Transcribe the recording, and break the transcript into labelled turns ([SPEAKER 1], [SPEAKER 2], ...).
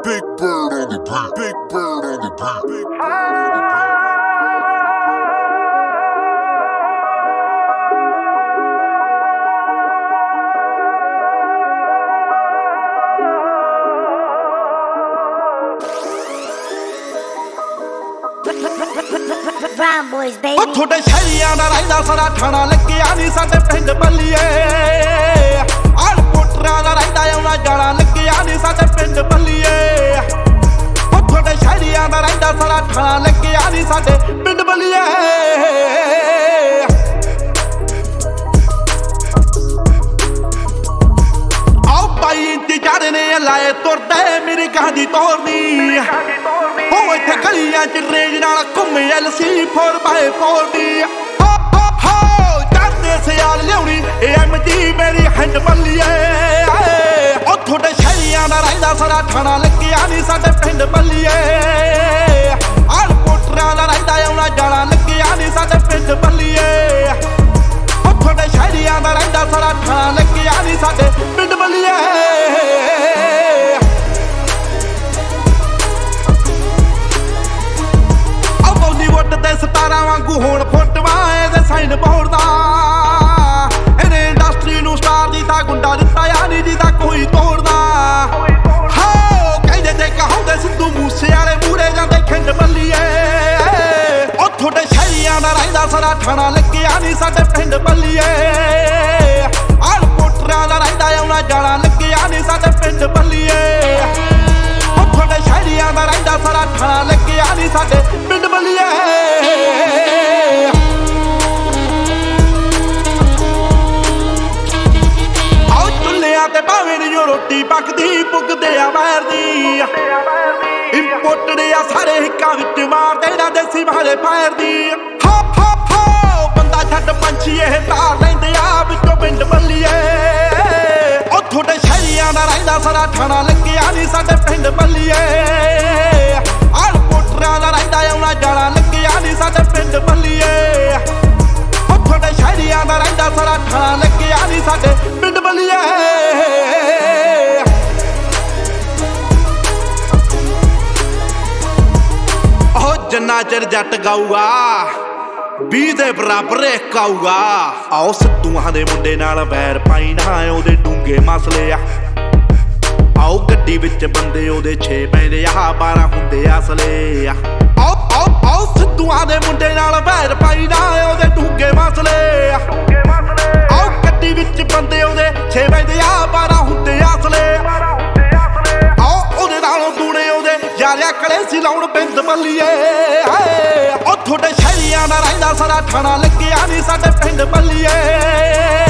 [SPEAKER 1] Big bird on the beat. Big bird on the beat. Big bird on the beat.
[SPEAKER 2] Brown boys, baby.
[SPEAKER 3] थोड़े शहरियां दा रहिंदा सारा ठाणा लग्गिया नी साडे पिंड बल्लिए आल पोटरां दा रहिंदा आउणा जाणा लग्गिया नी साडे पिंड बल्लिए थोड़े शहरियां दा रहिंदा सारा ठाणा लग्गिया नी साडे पिंड बल्लिए आओ भाई इंतजार ने लाए तुरदे मेरी कहानी तोड़नी ਉਹ ਇੱਥੇ ਗਲੀਆਂ ਚ ਰੇਂਜ ਨਾਲ ਘੁੰਮੇ LC 4x4 ਦੀ ਹੋ ਜਾਂਦੇ ਸਿਆਲ ਲਿਆਉਣੀ AMG ਮੇਰੀ ਹੈਂਡ ਬੱਲੀਏ ਉਹ ਤੁਹਾਡੇ ਸ਼ਹਿਰੀਆਂ ਦਾ ਰਹਿੰਦਾ ਸਾਰਾ ਠਾਣਾ ਲੱਗਿਆ ਨਹੀਂ ਸਾਡੇ ਪਿੰਡ ਬੱਲੀਏ ਆਲ ਪੋਟਰਾਂ ਦਾ ਰਹਿੰਦਾ ਆਉਣਾ ਜਾਣਾ ਲੱਗਿਆ ਨਹੀਂ ਸਾਡੇ ਪਿੰਡ ਬੱਲੀਏ ਉਹ ਤੁਹਾਡੇ ਸ਼ਹਿਰੀਆਂ ਦਾ ਰਹਿੰਦਾ ਸਾਰਾ ਠਾਣਾ ਲੱਗਿਆ ਨਹੀਂ ਸਾਡੇ ਪਿੰਡ ਬੱਲੀਏ ਸਤਾਰਾਂ ਵਾਂਗੂ ਹੁਣ ਫੋਟੋਆਂ ਇਹਦੇ ਸਾਈਨ ਬੋਰਡ ਦਾ ਇਹਨੇ ਇੰਡਸਟਰੀ ਨੂੰ ਸਟਾਰ ਦੀ ਤਾਂ ਗੁੰਡਾ ਦਿੱਤਾ ਆ ਨਹੀਂ ਜਿਹਦਾ ਕੋਈ ਤੋੜਦਾ ਹੋ ਕਹਿੰਦੇ ਤੇ ਕਹਾਉਂਦੇ ਸਿੱਧੂ ਮੂਸੇ ਵਾਲੇ ਮੂਰੇ ਜਾਂਦੇ ਖਿੰਡ ਬੱਲੀਏ ਉਹ ਤੁਹਾਡੇ ਸ਼ਹਿਰੀਆਂ ਦਾ ਰਹਿੰਦਾ ਸਾਰਾ ਠਾਣਾ ਲੱਗਿਆ ਨਹੀਂ ਸਾਡੇ ਪਿੰਡ ਬੱਲੀਏ ਆਲ ਪੋਟਰਾਂ ਦਾ ਰਹਿੰਦਾ ਆਉਣਾ ਜਾਣਾ ਲੱਗਿਆ ਨਹੀਂ ਸਾਡੇ ਪਿੰਡ ਬੱਲੀਏ ਉਹ ਤੁਹਾਡੇ ਸ਼ਹਿਰੀਆਂ ਦਾ ਰਹਿੰਦਾ ਸਾਰਾ ਠਾਣਾ ਲੱਗਿਆ ਨਹੀਂ ਸਾਡੇ ਪਿੰਡ ਬੱਲੀਏ ਤੇ ਭਾਵੇਂ ਨੀ ਰੋਟੀ ਪੱਕਦੀ ਪੁੱਗਦੇ ਆ ਵੈਰ ਦੀ ਇੰਪੋਰਟਡ ਆ ਸਾਰੇ ਹਿੱਕਾਂ ਵਿੱਚ ਮਾਰਦੇ ਨਾ ਦੇਸੀ ਵਾਲੇ ਫਾਇਰ ਦੀ ਹੋ ਬੰਦਾ ਛੱਡ ਪੰਛੀ ਇਹ ਤਾਰ ਲੈਂਦੇ ਆ ਵਿੱਚੋਂ ਪਿੰਡ ਬੱਲੀਏ ਉਹ ਤੁਹਾਡੇ ਸ਼ਹਿਰੀਆਂ ਦਾ ਰਹਿੰਦਾ ਸਾਰਾ ਠਾਣਾ ਲੱਗਿਆ ਨਹੀਂ ਸਾਡੇ ਪਿੰਡ ਬੱਲੀਏ ਆਲ ਪੋਟਰਾਂ ਦਾ ਰਹਿੰਦਾ ਆਉਣਾ ਜਾਣਾ ਲੱਗਿਆ ਨਹੀਂ ਸਾਡੇ ਪਿੰਡ ਬੱਲੀਏ ਉਹ ਤੁਹਾਡੇ ਸ਼ਹਿਰੀਆਂ ਦਾ ਰਹਿੰਦਾ ਸਾਰਾ ਠਾਣਾ ਲੱਗਿਆ ਨਹੀਂ ਸਾਡੇ ਪਿੰਡ ਬੱਲੀਏ ਜਿੰਨਾ ਚਿਰ ਜੱਟ ਗਾਊਗਾ 20 ਦੇ ਬਰਾਬਰ ਇੱਕ ਆਊਗਾ ਆਓ ਸਿੱਧੂਆਂ ਦੇ ਮੁੰਡੇ ਨਾਲ ਵੈਰ ਪਾਈ ਨਾ ਉਹਦੇ ਡੂੰਗੇ ਮਸਲੇ ਆ ਆਓ ਗੱਡੀ ਵਿੱਚ ਬੰਦੇ ਉਹਦੇ 6 ਪੈਂਦੇ ਆ 12 ਹੁੰਦੇ ਅਸਲੇ ਆ ਆਓ ਸਿੱਧੂਆਂ ਦੇ ਮੁੰਡੇ ਨਾਲ ਵੈਰ ਪਾਈ ਨਾ ਉਹਦੇ ਡੂੰਗੇ ਮਸਲੇ ਆ ਆਓ ਗੱਡੀ ਵਿੱਚ ਬੰਦੇ ਉਹਦੇ 6 ਪੈਂਦੇ ਆ 12 ਹੁੰਦੇ ਅਸਲੇ ਆਓ ਉਹਦੇ ਨਾਲੋਂ ਦੂਣੇ ਉਹਦੇ ਯਾਰਿਆ ਕਲੇ ਸੀ ਲਾਉਣ ਬਿੰਦ ਬੱਲੀਏ ਉਹ ਤੁਹਾਡੇ ਸ਼ਹਿਰੀਆਂ ਦਾ ਰਹਿੰਦਾ ਸਾਰਾ ਠਾਣਾ ਲੱਗਿਆ ਨਹੀਂ ਸਾਡੇ ਪਿੰਡ ਬੱਲੀਏ